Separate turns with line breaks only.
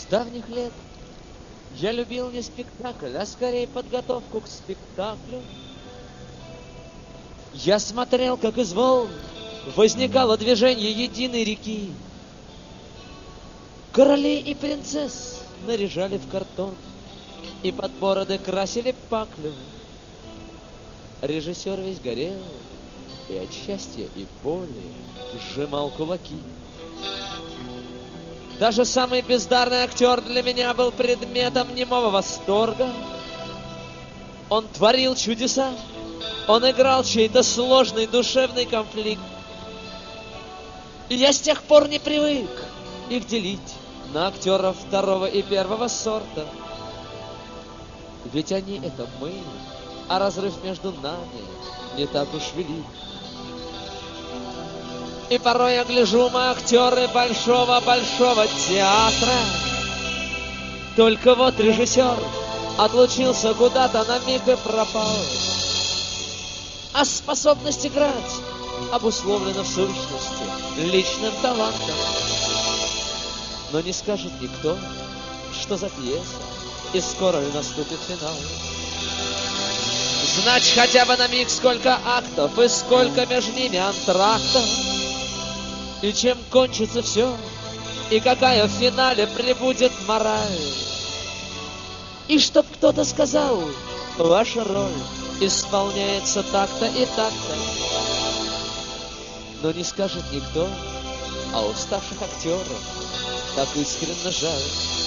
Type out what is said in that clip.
С давних лет я любил не спектакль, а скорее подготовку к спектаклю. Я смотрел, как из волн возникало движение единой реки. Королей и принцесс наряжали в картон и под бороды красили паклю. Режиссер весь горел и от счастья и боли сжимал кулаки. Даже самый бездарный актер для меня был предметом немого восторга. Он творил чудеса, он играл чей-то сложный душевный конфликт. И я с тех пор не привык их делить на актеров второго и первого сорта. Ведь они — это мы, а разрыв между нами не так уж велик. И порой я гляжу, мы актеры большого-большого театра. Только вот режиссер отлучился куда-то на миг и пропал. А способность играть обусловлена в сущности личным талантом. Но не скажет никто, что за пьеса, и скоро ли наступит финал. Знать хотя бы на миг, сколько актов и сколько между ними антрактов, и чем кончится все, и какая в финале прибудет мораль. И чтоб кто-то сказал, ваша роль исполняется так-то и так-то. Но не скажет никто, а уставших актеров так искренне жаль.